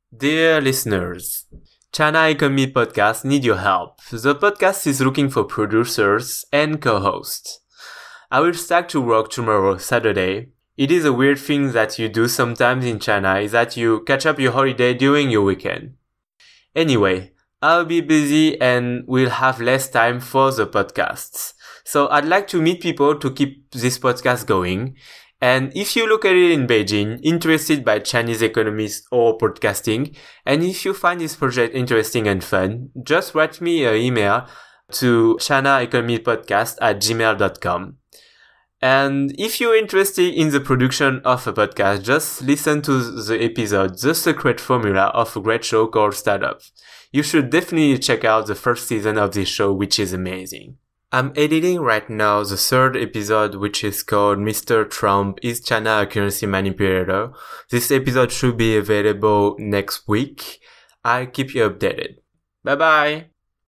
Dear listeners, China Economy Podcast need your help. The podcast is looking for producers and co-hosts. I will start to work tomorrow, Saturday. It is a weird thing that you do sometimes in China is that you catch up your holiday during your weekend. Anyway, I'll be busy and will have less time for the podcasts. So I'd like to meet people to keep this podcast going. And if you look at it in Beijing, interested by Chinese economies or podcasting, and if you find this project interesting and fun, just write me an email to chinaeconomypodcast@gmail.com. And if you're interested in the production of a podcast, just listen to the episode, The Secret Formula of a Great Show Called Startup. You should definitely check out the first season of this show, which is amazing. I'm editing right now the third episode, which is called Mr. Trump is China a Currency Manipulator. This episode should be available next week. I'll keep you updated. Bye bye!